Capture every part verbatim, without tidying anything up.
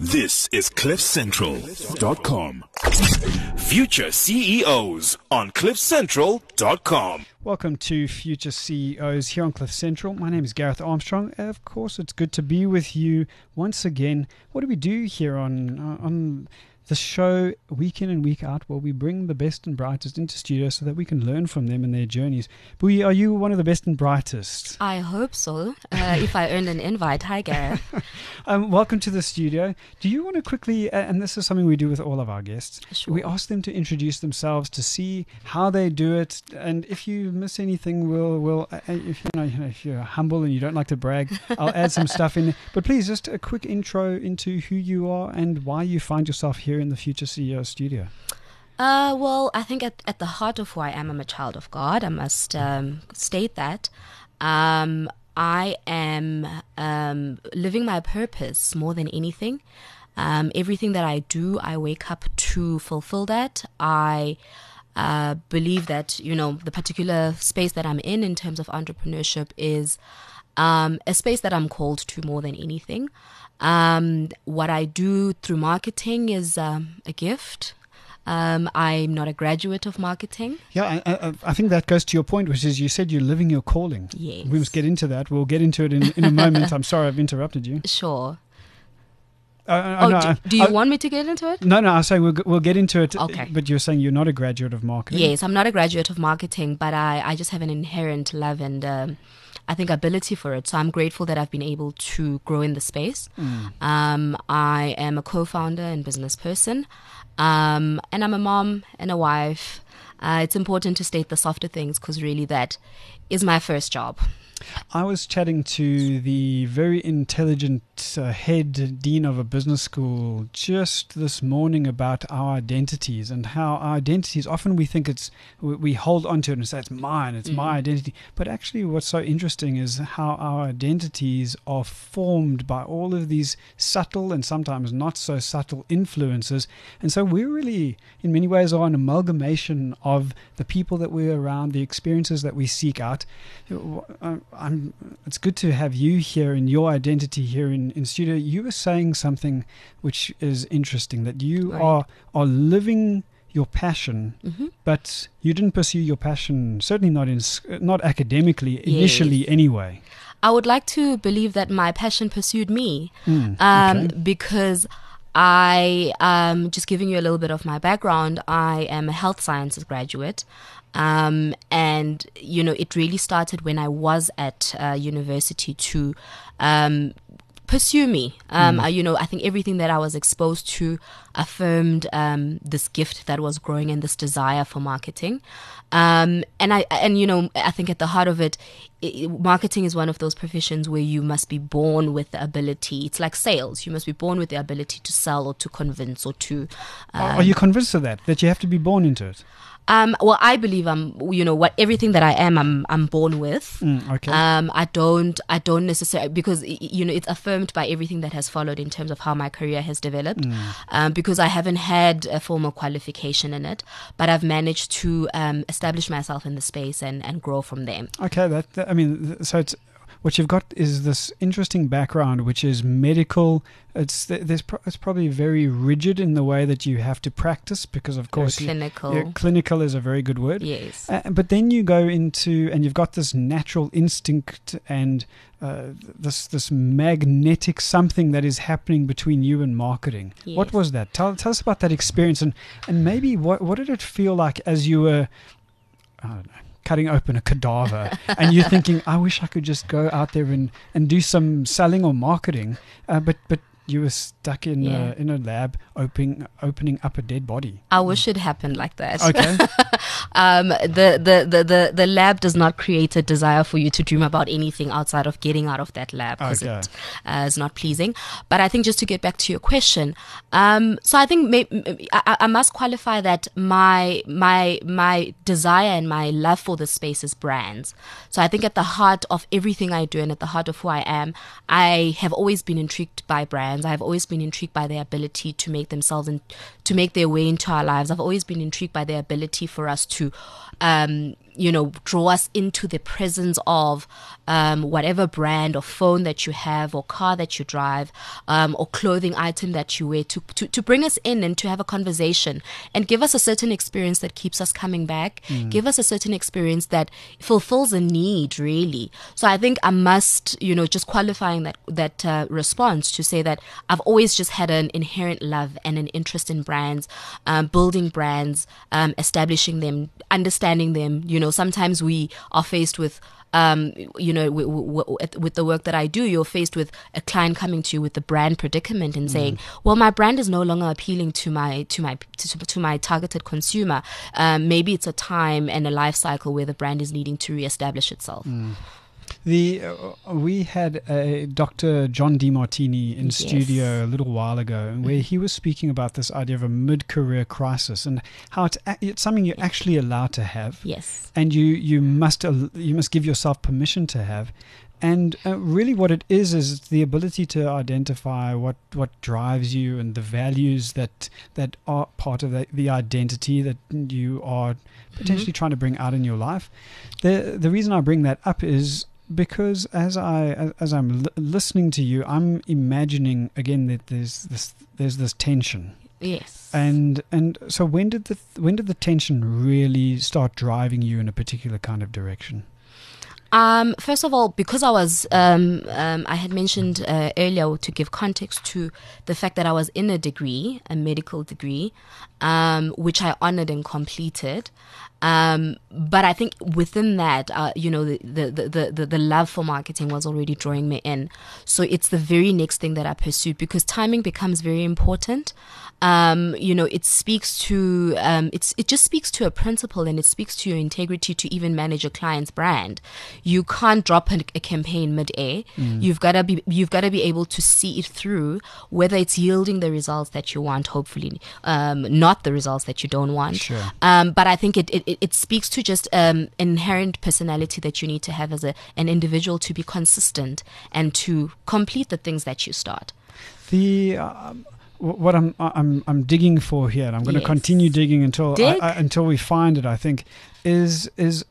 This is cliff central dot com. Future C E Os on cliff central dot com. Welcome to Future C E Os here on Cliff Central. My name is Gareth Armstrong. Of course, it's good to be with you once again. What do we do here on uh, on the show week in and week out? Well, we bring the best and brightest into studio so that we can learn from them and their journeys. Bui, are you one of the best and brightest? I hope so. Uh, if I earned an invite. Hi, Gareth. um, welcome to the studio. Do you want to quickly, uh, and this is something we do with all of our guests, Sure. we ask them to introduce themselves to see how they do it, and if you miss anything, we'll, we'll uh, if you know, if you're humble and you don't like to brag, I'll add some stuff in. But please, just a quick intro into who you are and why you find yourself here in the Future C E O studio. Uh, well, I think at, at the heart of who I am, I'm a child of God. I must um, state that. Um, I am um, living my purpose more than anything. Um, everything that I do, I wake up to fulfill that. I uh, believe that, you know, the particular space that I'm in, in terms of entrepreneurship, is um, a space that I'm called to more than anything. Um, what I do through marketing is um, a gift. Um, I'm not a graduate of marketing. Yeah, I, I, I think that goes to your point, which is you said you're living your calling. Yes. We must get into that. We'll get into it in, in a moment. I'm sorry I've interrupted you. Sure. Uh, Oh, no, do, I- do you I- want me to get into it? No, no, I was saying we'll, g- we'll get into it. Okay. But you're saying you're not a graduate of marketing. Yes, I'm not a graduate of marketing, but I, I just have an inherent love and um, I think ability for it. So I'm grateful that I've been able to grow in the space. Mm. Um, I am a co-founder and business person, um, and I'm a mom and a wife. Uh, it's important to state the softer things because really that is my first job. I was chatting to the very intelligent uh, head dean of a business school just this morning about our identities and how our identities, often we think it's, we, we hold on to it and say it's mine, it's Mm. my identity. But actually what's so interesting is how our identities are formed by all of these subtle and sometimes not so subtle influences. And so we really, in many ways, are an amalgamation of the people that we're around, the experiences that we seek out. Uh, I'm, it's good to have you here and your identity here in, in studio. You were saying something which is interesting, that you Right. are are living your passion, hmm but you didn't pursue your passion, certainly not in s- not academically, initially Yes. anyway. I would like to believe that my passion pursued me. Mm, um, okay. because I, um, just giving you a little bit of my background, I am a health sciences graduate. Um, and, you know, it really started when I was at uh, university to um, pursue me. Um, Mm. I, you know, I think everything that I was exposed to affirmed um, this gift that was growing and this desire for marketing. Um, and I, and you know, I think at the heart of it, i marketing is one of those professions where you must be born with the ability. It's like sales; you must be born with the ability to sell or to convince or to. Are- Um, are you convinced of that, that you have to be born into it? um, well, I believe I'm. You know, what everything that I am, I'm. I'm born with. Mm, okay. Um, I don't, I don't necessarily, because, y- you know, it's affirmed by everything that has followed in terms of how my career has developed. Mm. Um, because I haven't had a formal qualification in it, but I've managed to um, establish myself in the space and, and grow from there. Okay, that, that I mean, th- so it's what you've got is this interesting background, which is medical. It's th- there's pro- it's probably very rigid in the way that you have to practice because, of Very course, you- clinical. yeah, clinical is a very good word. Yes. Uh, but then you go into, and you've got this natural instinct and uh, this this magnetic something that is happening between you and marketing. What Yes. was that? Tell tell us about that experience, and and maybe what what did it feel like as you were, I don't know, cutting open a cadaver and you're thinking, I wish I could just go out there and, and do some selling or marketing, uh, but but you were stuck in Yeah. a, in a lab opening opening up a dead body. I wish it happened like that. Okay. um, the, the, the, the, the lab does not create a desire for you to dream about anything outside of getting out of that lab because Okay. it uh, is not pleasing. But I think just to get back to your question, um, so I think may, I, I must qualify that my my my desire and my love for this space is brands. So I think at the heart of everything I do and at the heart of who I am, I have always been intrigued by brands. I've always been intrigued by their ability to make themselves and to make their way into our lives. I've always been intrigued by their ability for us to um, you know, draw us into the presence of um, whatever brand or phone that you have or car that you drive um, or clothing item that you wear, to, to, to bring us in and to have a conversation and give us a certain experience that keeps us coming back, mm. give us a certain experience that fulfills a need, really. So I think I must, you know, just qualifying that, that uh, response to say that I've always just had an inherent love and an interest in brands, um, building brands, um, establishing them, understanding them. You know, sometimes we are faced with, um, you know, w- w- w- with the work that I do, you're faced with a client coming to you with the brand predicament and saying, mm. well, my brand is no longer appealing to my to my to, to my targeted consumer. Um, maybe it's a time and a life cycle where the brand is needing to reestablish itself. Mm. The uh, we had a Doctor John DeMartini in Yes. studio a little while ago, where he was speaking about this idea of a mid-career crisis and how it's, a- it's something you're actually allowed to have, Yes. and you you must al- you must give yourself permission to have. And uh, really, what it is is the ability to identify what, what drives you and the values that that are part of the, the identity that you are potentially mm-hmm. trying to bring out in your life. The the reason I bring that up is because as I as I'm l- listening to you, I'm imagining again that there's this there's this tension. Yes. And and so when did the when did the tension really start driving you in a particular kind of direction? Um, first of all, because I was, um, um, I had mentioned uh, earlier, to give context to the fact that I was in a degree, a medical degree, um, which I honored and completed. Um, but I think within that, uh, you know, the, the, the, the, the love for marketing was already drawing me in. So it's the very next thing that I pursued, because timing becomes very important. Um, you know, it speaks to, um, it's, it just speaks to a principle, and it speaks to your integrity to even manage a client's brand. You can't drop a, a campaign mid-air. Mm. You've got to be, you've got to be able to see it through, whether it's yielding the results that you want, hopefully, um, not the results that you don't want. Sure. Um, but I think it, it, it speaks to just, um, inherent personality that you need to have as a, an individual to be consistent and to complete the things that you start. The, um, What I'm I'm I'm digging for here, and I'm going Yes. to continue digging until I, Dig. I, until we find it. I think is is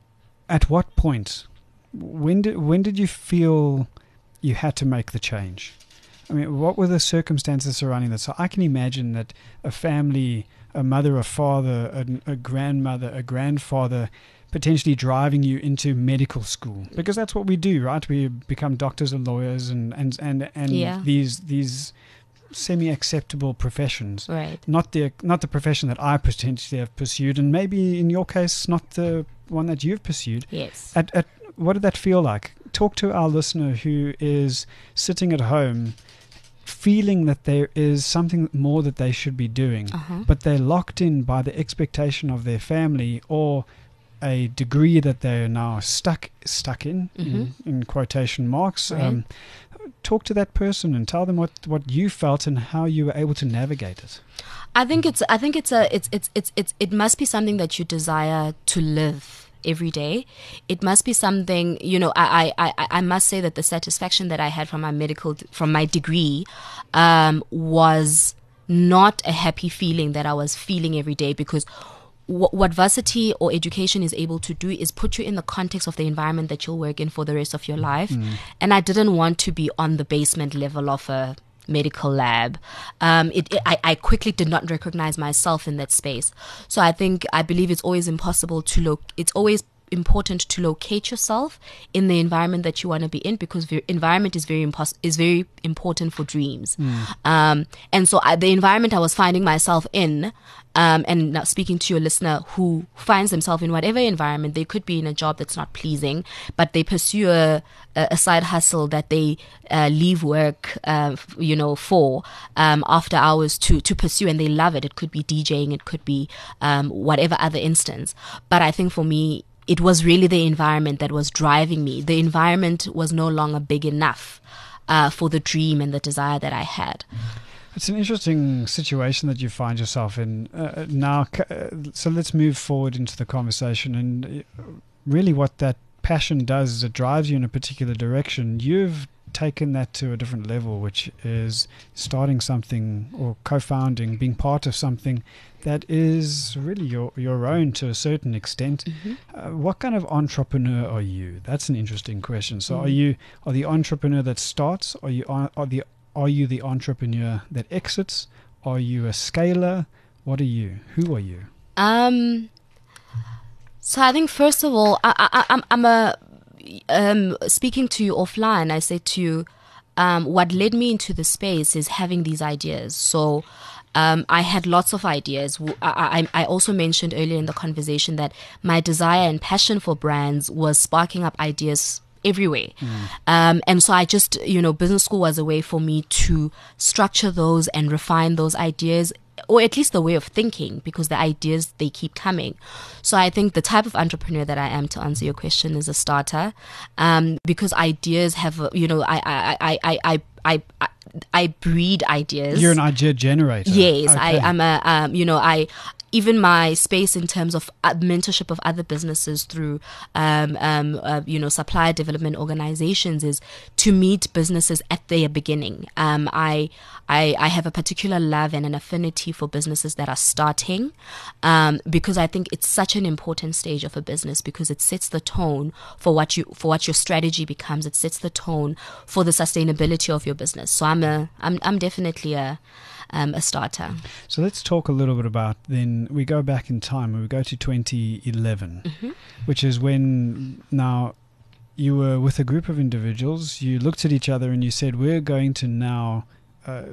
at what point, when did when did you feel you had to make the change? I mean, what were the circumstances surrounding that? So I can imagine that a family, a mother, a father, a, a grandmother, a grandfather, potentially driving you into medical school, because that's what we do, right? We become doctors and lawyers, and and and and Yeah. these these. semi-acceptable professions, Right. not the not the profession that I potentially have pursued, and maybe in your case not the one that you've pursued. Yes. At, at what did that feel like? Talk to our listener who is sitting at home feeling that there is something more that they should be doing, Uh-huh. but they're locked in by the expectation of their family or a degree that they're now stuck stuck in, Mm-hmm. in, in quotation marks. Right. Um, talk to that person and tell them what, what you felt and how you were able to navigate it. I think it's I think it's a it's it's it's it's it must be something that you desire to live every day. It must be something, you know, I I, I, I must say that the satisfaction that I had from my medical from my degree um was not a happy feeling that I was feeling every day, because what varsity or education is able to do is put you in the context of the environment that you'll work in for the rest of your life. Mm. And I didn't want to be on the basement level of a medical lab. Um, it, it, I, I quickly did not recognize myself in that space. So I think, I believe it's always impossible to look, it's always important to locate yourself in the environment that you want to be in, because the environment is very impos- is very important for dreams. Mm. Um, and so I, the environment I was finding myself in, um, and now speaking to your listener who finds themselves in whatever environment, they could be in a job that's not pleasing, but they pursue a, a side hustle that they uh, leave work, uh, you know, for um, after hours to to pursue, and they love it. It could be DJing, it could be um, whatever other instance. But I think for me, it was really the environment that was driving me. The environment was no longer big enough uh, for the dream and the desire that I had. It's an interesting situation that you find yourself in uh, now. Uh, so let's move forward into the conversation. And really what that passion does is it drives you in a particular direction. You've taken that to a different level, which is starting something or co-founding, being part of something that is really your your own to a certain extent. Mm-hmm. Uh, what kind of entrepreneur are you? That's an interesting question. So, Mm. are you are the entrepreneur that starts? Are you are, are the are you the entrepreneur that exits? Are you a scaler? What are you? Who are you? Um. So I think first of all, I, I, I'm I'm a um speaking to you offline. I said to you, um, what led me into the space is having these ideas. So. Um, I had lots of ideas. W- I, I, I also mentioned earlier in the conversation that my desire and passion for brands was sparking up ideas everywhere. Mm. Um, and so I just, you know, business school was a way for me to structure those and refine those ideas, or at least the way of thinking, because the ideas, they keep coming. So I think the type of entrepreneur that I am, to answer your question, is a starter, um, because ideas have, a- you know, I, I, I, I, I, I, I I breed ideas. You're an idea generator. Yes, Okay. I am a, um, you know, I, even my space in terms of uh, mentorship of other businesses through, um, um, uh, you know, supplier development organizations is to meet businesses at their beginning. Um, I, I, I have a particular love and an affinity for businesses that are starting, um, because I think it's such an important stage of a business, because it sets the tone for what you, for what your strategy becomes. It sets the tone for the sustainability of your business. So I'm a, I'm, I'm definitely a, um, a starter. So let's talk a little bit about, then we go back in time and we go to twenty eleven, Mm-hmm. which is when now you were with a group of individuals, you looked at each other and you said, we're going to now uh,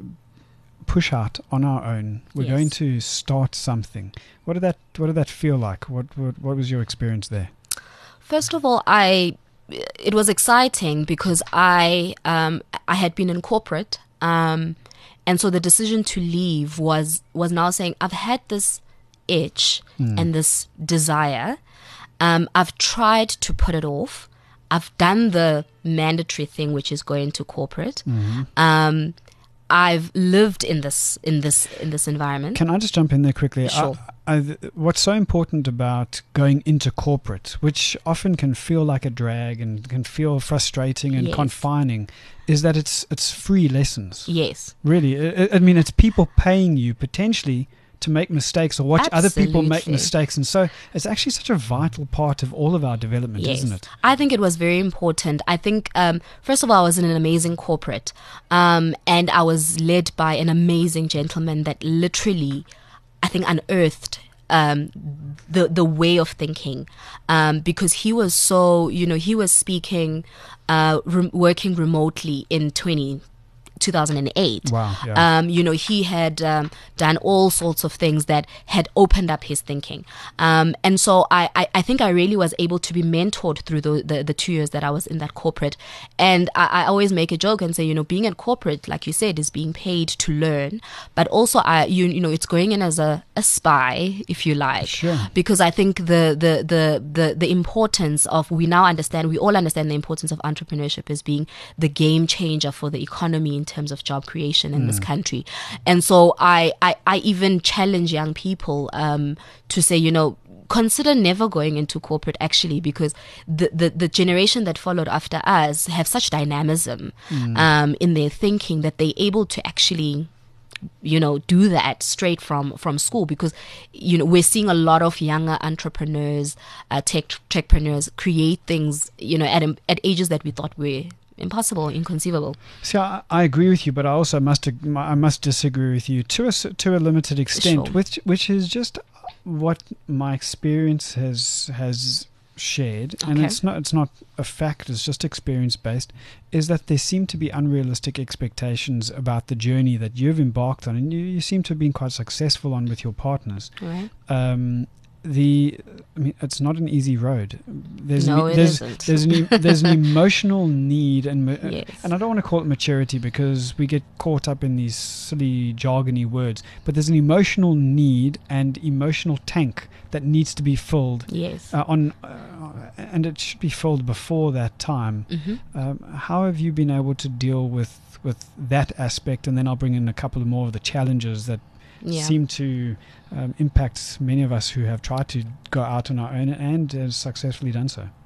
push out on our own. We're Yes. going to start something. What did that, what did that feel like? What, what, what was your experience there? First of all, I it was exciting because I um, I had been in corporate, um, and so the decision to leave was was now saying, I've had this itch Mm. and this desire. Um, I've tried to put it off. I've done the mandatory thing, which is going to corporate. Mhm. Um, I've lived in this in this in this environment. Can I just jump in there quickly? Sure. I, I, what's so important about going into corporate, which often can feel like a drag and can feel frustrating and Yes. confining, is that it's it's free lessons. Yes. Really, I, I mean, it's people paying you potentially to make mistakes or watch other people make Absolutely. mistakes, and so it's actually such a vital part of all of our development, Yes. isn't it? I think it was very important. I think, um, first of all, I was in an amazing corporate, um, and I was led by an amazing gentleman that literally, I think, unearthed um, the the way of thinking, um, because he was so, you know, he was speaking, uh, rem- working remotely in twenty. two thousand eight. Wow, yeah. Um, you know, he had um, done all sorts of things that had opened up his thinking. Um, and so I, I, I think I really was able to be mentored through the, the, the two years that I was in that corporate. And I, I always make a joke and say, you know, being in corporate, like you said, is being paid to learn. But also, I, you, you know, it's going in as a, a spy, if you like. Sure. Because I think the, the, the, the, the importance of, we now understand, we all understand the importance of entrepreneurship as being the game changer for the economy in terms of job creation in this country. And so I, I, I even challenge young people um, to say, you know, consider never going into corporate, actually, because the, the, the generation that followed after us have such dynamism um, in their thinking that they're able to actually, you know, do that straight from from school, because, you know, we're seeing a lot of younger entrepreneurs, uh, tech techpreneurs create things, you know, at at ages that we thought were impossible, inconceivable. See, I, I agree with you, but I also must ag- I must disagree with you to a s- to a limited extent, Sure. which which is just what my experience has has shared, and Okay. it's not it's not a fact, it's just experience based, is that there seem to be unrealistic expectations about the journey that you've embarked on, and you, you seem to have been quite successful on with your partners. Right? Um, the I mean, it's not an easy road. There's No, an, it there's, isn't. There's an, e- there's an emotional need, and ma- Yes. and I don't want to call it maturity because we get caught up in these silly jargony words. But there's an emotional need and emotional tank that needs to be filled Yes. uh, on, uh, and it should be filled before that time. hmm Um, how have you been able to deal with with that aspect? And then I'll bring in a couple of more of the challenges that Yeah. seem to um, impact many of us who have tried to go out on our own and has successfully done so.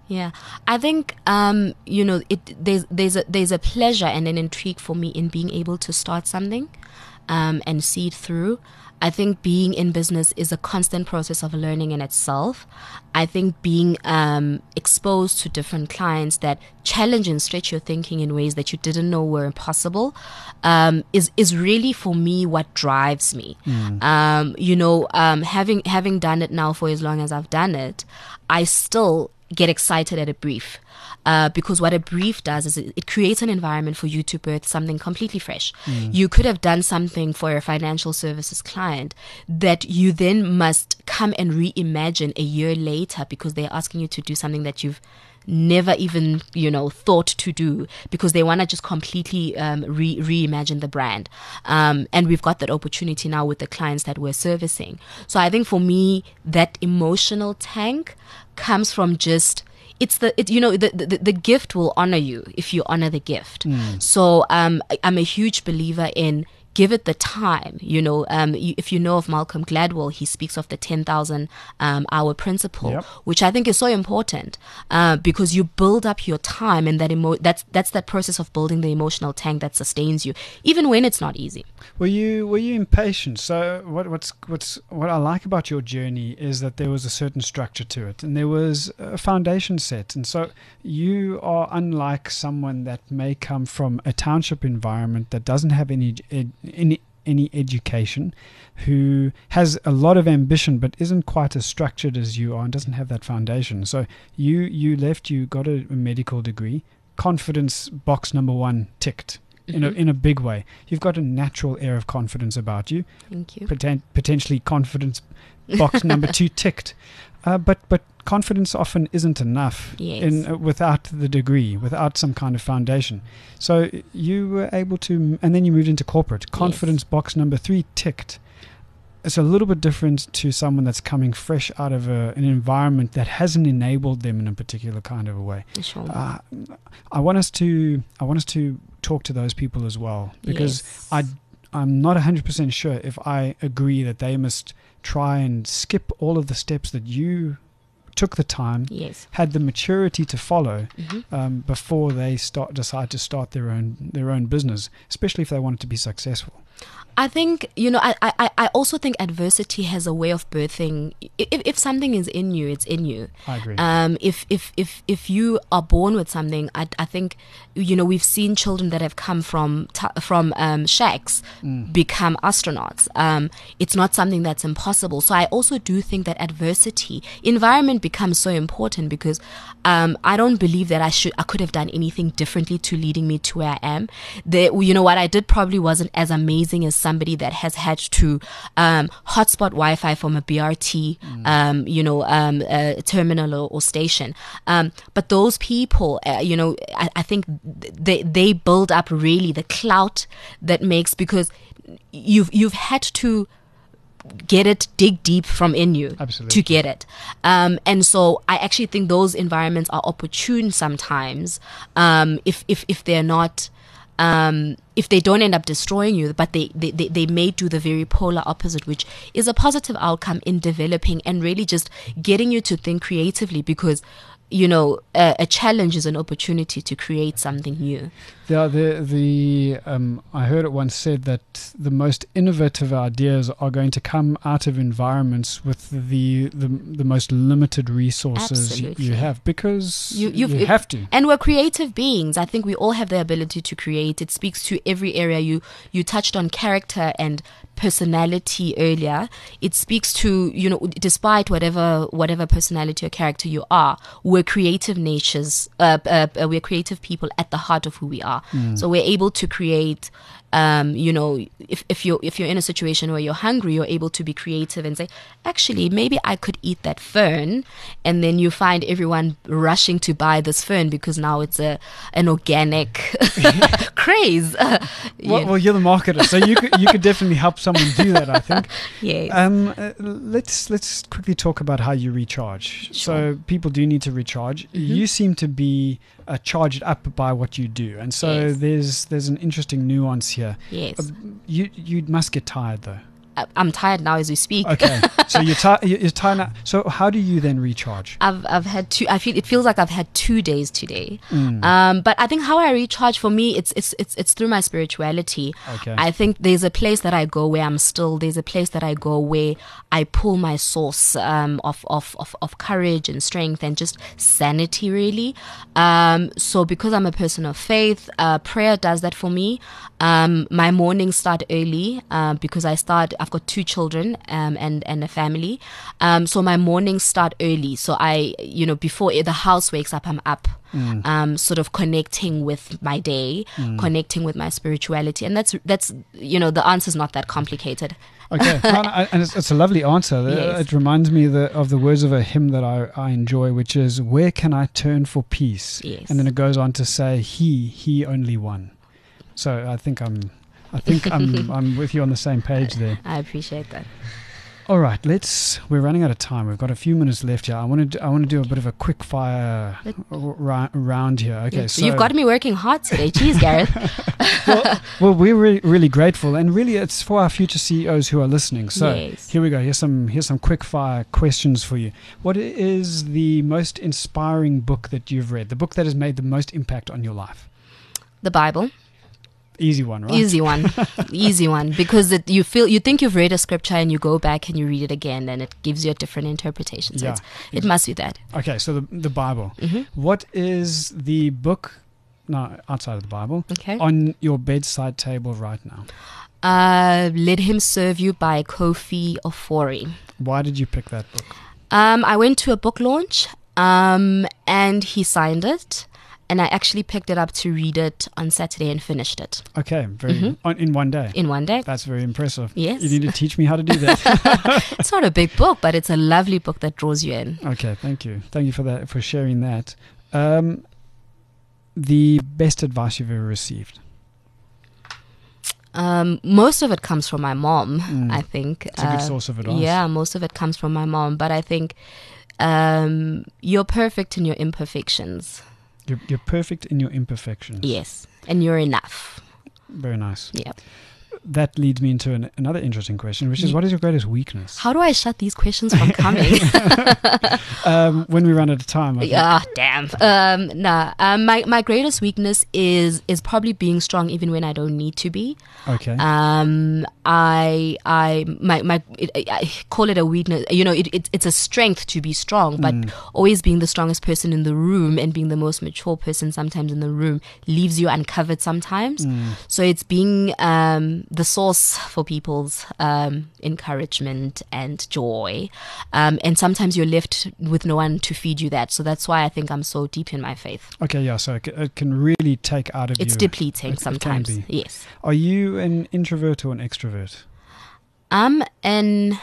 Yeah, I think um, you know it. There's there's a there's a pleasure and an intrigue for me in being able to start something, um, and see it through. I think being in business is a constant process of learning in itself. I think being um, exposed to different clients that challenge and stretch your thinking in ways that you didn't know were impossible um, is is really for me what drives me. Mm. Um, you know, um, having having done it now for as long as I've done it, I still get excited at a brief. Uh, because what a brief does is it, it creates an environment for you to birth something completely fresh. Mm. You could have done something for a financial services client that you then must come and reimagine a year later because they're asking you to do something that you've never even, you know, thought to do because they want to just completely um, re- reimagine the brand. Um, and we've got that opportunity now with the clients that we're servicing. So I think for me, that emotional tank comes from just It's the it, you know the, the the gift will honor you if you honor the gift. Mm. So um, I'm a huge believer in give it the time. You know, um, you, if you know of Malcolm Gladwell, he speaks of the ten thousand um, hour principle, yep. which I think is so important uh, because you build up your time, and that emo- that's that's that process of building the emotional tank that sustains you, even when it's not easy. Were you were you impatient? So what what's what's what I like about your journey is that there was a certain structure to it, and there was a foundation set, and so you are unlike someone that may come from a township environment that doesn't have any ed, any any education, who has a lot of ambition but isn't quite as structured as you are and doesn't have that foundation. So you you left, you got a, a medical degree, confidence box number one ticked. In a in a big way. You've got a natural air of confidence about you. Thank you. Poten- potentially confidence box number two ticked. Uh, but but confidence often isn't enough yes. in uh, without the degree, without some kind of foundation. So you were able to, and then you moved into corporate. Confidence yes. box number three ticked. It's a little bit different to someone that's coming fresh out of a, an environment that hasn't enabled them in a particular kind of a way. Sure. Uh, I want us to I want us to talk to those people as well, because yes. I I'm not one hundred percent sure if I agree that they must try and skip all of the steps that you took the time, yes. had the maturity to follow mm-hmm. um, before they start decide to start their own their own business, especially if they want it to be successful. I think, you know, I, I, I also think adversity has a way of birthing. If, if something is in you, it's in you. I agree. Um, if, if, if, if you are born with something, I, I think, you know, we've seen children that have come from t- from um, shacks mm. become astronauts. Um, it's not something that's impossible. So I also do think that adversity, environment becomes so important because um, I don't believe that I should, I could have done anything differently to leading me to where I am. The, you know, what I did probably wasn't as amazing as somebody that has had to um, hotspot Wi-Fi from a B R T, mm. um, you know, um, uh, terminal or, or station. Um, but those people, uh, you know, I, I think they they build up really the clout that makes, because you've you've had to get it, dig deep from in you Absolutely. to get it. Um, and so I actually think those environments are opportune sometimes um, if, if, if they're not, um, if they don't end up destroying you, but they, they, they, they may do the very polar opposite, which is a positive outcome in developing and really just getting you to think creatively, because you know, a, a challenge is an opportunity to create something new. Yeah, the the um, I heard it once said that the most innovative ideas are going to come out of environments with the the, the most limited resources you, you have, because you, you have to. And we're creative beings. I think we all have the ability to create. It speaks to every area. You you touched on character and personality earlier. It speaks to, you know, despite whatever whatever personality or character you are, we're creative natures. Uh, uh, we're creative people at the heart of who we are. Mm. So we're able to create. Um, you know, if, if you're if you're in a situation where you're hungry, you're able to be creative and say, actually, maybe I could eat that fern, and then you find everyone rushing to buy this fern because now it's a an organic craze. Uh, well, yeah. well, you're the marketer, so you could you could definitely help someone do that, I think. Yes. Um, uh, let's let's quickly talk about how you recharge. Sure. So people do need to recharge. Mm-hmm. You seem to be uh, charged up by what you do, and so yes. there's there's an interesting nuance here. Yes. Uh, you you must get tired though. I, I'm tired now as we speak. Okay, so you're, ti- you're tired now. So how do you then recharge? I've I've had two. I feel it feels like I've had two days today. Mm. Um, but I think how I recharge for me, it's it's it's it's through my spirituality. Okay. I think there's a place that I go where I'm still. There's a place that I go where I pull my source um, of, of of of courage and strength and just sanity, really. Um, so because I'm a person of faith, uh, prayer does that for me. Um, my mornings start early uh, because I start. I've got two children um, and and a family. Um, so my mornings start early. So I, you know, before the house wakes up, I'm up. Mm. Um, sort of connecting with my day, mm. connecting with my spirituality, and that's that's you know the answer's not that complicated. Okay, no, no, and it's, it's a lovely answer. Yes. It reminds me the, of the words of a hymn that I, I enjoy, which is, "Where can I turn for peace?" Yes. And then it goes on to say, "He, he only one." So I think I'm, I think I'm, I'm with you on the same page there. I appreciate that. All right, let's. We're running out of time. We've got a few minutes left here. I want to. I want to do a bit of a quick fire ra- round here. Okay, so you've got me working hard today. Jeez, Gareth. well, well, we're really, really grateful, and really, it's for our future C E Os who are listening. So yes. Here we go. Here's some. Here's some quick fire questions for you. What is the most inspiring book that you've read? The book that has made the most impact on your life? The Bible. Easy one, right? Easy one, easy one. Because it, you feel you think you've read a scripture and you go back and you read it again, and it gives you a different interpretation. So Yeah. it's, it must be that. Okay, so the the Bible. Mm-hmm. What is the book? No, outside of the Bible. Okay. On your bedside table right now. Uh, Let Him Serve You by Kofi Ofori. Why did you pick that book? Um, I went to a book launch, um, and he signed it. And I actually picked it up to read it on Saturday and finished it. Okay, very Mhm. on, in one day. In one day. That's very impressive. Yes. You need to teach me how to do that. It's not a big book, but it's a lovely book that draws you in. Okay, thank you. Thank you for that, for sharing that. Um, the best advice you've ever received? Um, most of it comes from my mom, Mm. I think. It's a good source of advice. Yeah, most of it comes from my mom. But I think um, you're perfect in your imperfections. You're, you're perfect in your imperfections. Yes. And you're enough. Very nice. Yeah. That leads me into an, another interesting question, which is, what is your greatest weakness? How do I shut these questions from coming? um, when we run out of time. I think. Ah, damn. Um, nah. Um, my my greatest weakness is is probably being strong even when I don't need to be. Okay. Um, I I my my it, I call it a weakness. You know, it, it it's a strength to be strong, but Mm. always being the strongest person in the room and being the most mature person sometimes in the room leaves you uncovered sometimes. Mm. So it's being um the source for people's um encouragement and joy, um, and sometimes you're left with no one to feed you that. So that's why I think I'm so deep in my faith. Okay, yeah, so it, c- it can really take out of It's you. depleting It- it can sometimes. be. Yes. Are you an introvert or an extrovert? I'm an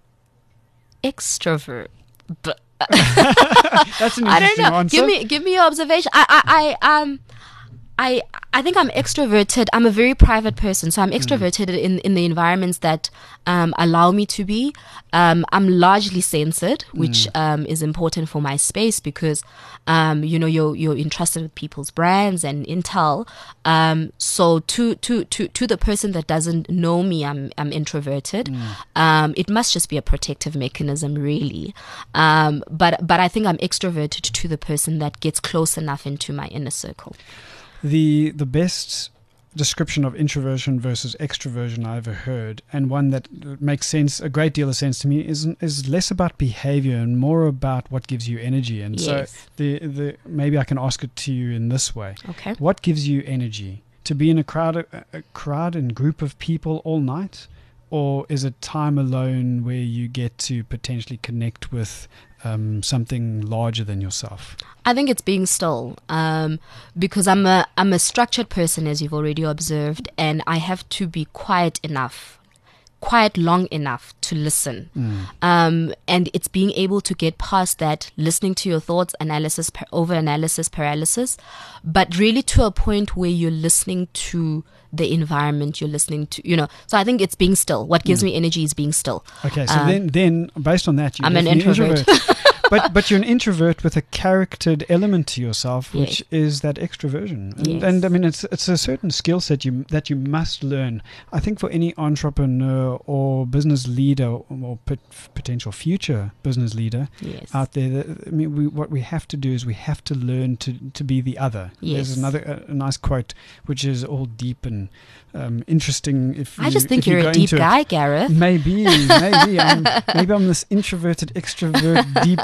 extrovert. But That's an I don't interesting know. answer. Give me give me your observation. I I, I um I I think I'm extroverted. I'm a very private person, so I'm extroverted mm. in in the environments that um, allow me to be. Um, I'm largely censored, which mm. um, is important for my space because um, you know you're you're entrusted with people's brands and intel. Um, so to to to to the person that doesn't know me, I'm I'm introverted. Mm. Um, it must just be a protective mechanism, really. Um, but but I think I'm extroverted to the person that gets close enough into my inner circle. The the best description of introversion versus extroversion I ever heard, and one that makes sense, a great deal of sense to me, is is less about behavior and more about what gives you energy. And Yes. so the the maybe I can ask it to you in this way: Okay. what gives you energy? To be in a crowd, a, a crowd and group of people all night, or is it time alone where you get to potentially connect with um, something larger than yourself? I think it's being still, um, because I'm a I'm a structured person, as you've already observed, and I have to be quiet enough, quiet long enough to listen. Mm. Um, and it's being able to get past that, listening to your thoughts, analysis, par- over analysis, paralysis, but really to a point where you're listening to the environment, you're listening to, you know. So I think it's being still. What gives Mm. me energy is being still. Okay, so Um, then, then based on that, you're I'm an definitely introvert. but but you're an introvert with a charactered element to yourself, which Yes. is that extroversion. And, Yes. and I mean, it's it's a certain skill set you that you must learn. I think for any entrepreneur or business leader or pot- potential future business leader Yes. out there, that, I mean, we, what we have to do is we have to learn to to be the other. Yes. There's another a, a nice quote which is all deep and um, interesting. If I you, just think if you you're go a deep into it. guy, Gareth. Maybe, maybe, I'm, maybe I'm this introverted, extrovert, deep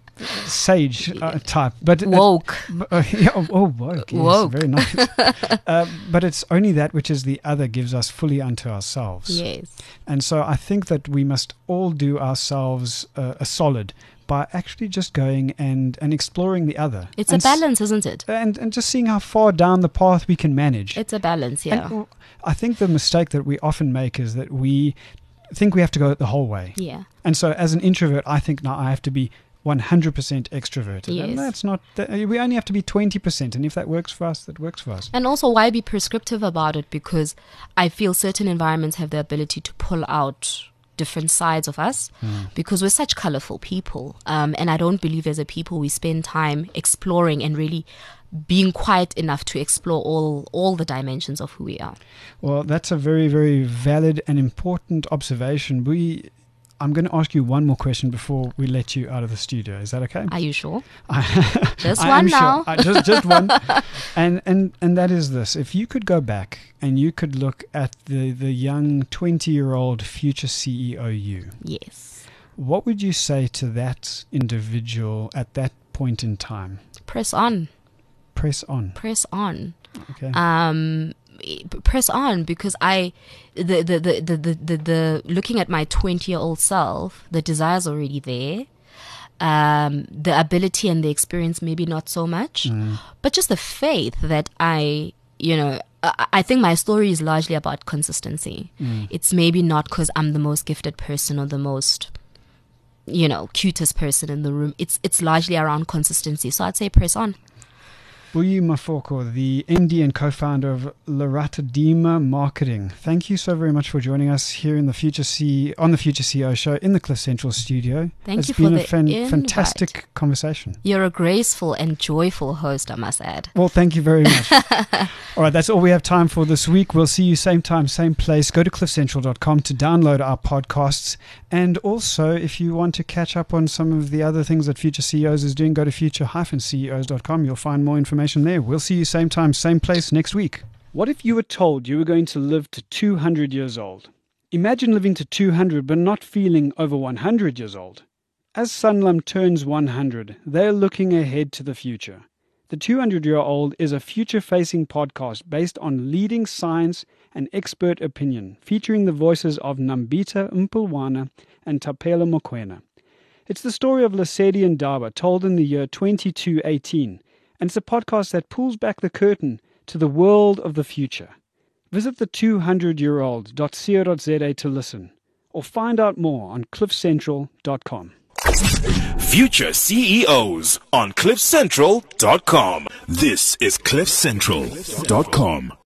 sage uh, type. But Woke. Uh, uh, yeah, oh, oh, woke. Yes, Woke. very nice. uh, but it's only that which is the other gives us fully unto ourselves. Yes. And so I think that we must all do ourselves uh, a solid by actually just going and, and exploring the other. It's and a balance, isn't it? S- and, and just seeing how far down the path we can manage. It's a balance, yeah. And, uh, I think the mistake that we often make is that we think we have to go the whole way. Yeah. And so as an introvert, I think now I have to be one hundred percent extroverted. Yes. And that's not, that, we only have to be twenty percent. And if that works for us, that works for us. And also, why be prescriptive about it? Because I feel certain environments have the ability to pull out different sides of us because we're such colorful people. Um, and I don't believe as a people we spend time exploring and really being quiet enough to explore all all the dimensions of who we are. Well, that's a very, very valid and important observation. We, I'm going to ask you one more question before we let you out of the studio. Is that okay? Are you sure? I, Just I one am now. Sure. I, just, just one. And, and, and that is this. If you could go back and you could look at the, the young twenty-year-old future C E O you, Yes. what would you say to that individual at that point in time? Press on. Press on. Press on. Okay. um press on, because I the the the the the, the, the looking at my twenty year old self, the desire's already there, um the ability and the experience maybe not so much, but just the faith that I you know I, I think my story is largely about consistency. It's maybe not because I'm the most gifted person or the most you know cutest person in the room. It's it's largely around consistency, so I'd say press on. Buyi Mafoko, the M D and co-founder of Laratadima Marketing. Thank you so very much for joining us here in the Future C on the Future C E O Show in the Cliff Central studio. Thank it's you been for a the fan- invite. fantastic conversation. You're a graceful and joyful host, I must add. Well, thank you very much. All right, that's all we have time for this week. We'll see you same time, same place. Go to cliff central dot com to download our podcasts. And also, if you want to catch up on some of the other things that Future C E Os is doing, go to future dash C E Os dot com. You'll find more information there. We'll see you same time, same place next week. What if you were told you were going to live to two hundred years old? Imagine living to two hundred but not feeling over one hundred years old. As Sanlam turns one hundred, they're looking ahead to the future. The two hundred Year Old is a future-facing podcast based on leading science and expert opinion, featuring the voices of Nambita Mpilwana and Tapela Mokoena. It's the story of Lesedi and Daba told in the year twenty-two eighteen, and it's a podcast that pulls back the curtain to the world of the future. Visit the two hundred year old dot co dot za to listen, or find out more on cliff central dot com. Future C E Os on cliff central dot com. This is cliff central dot com.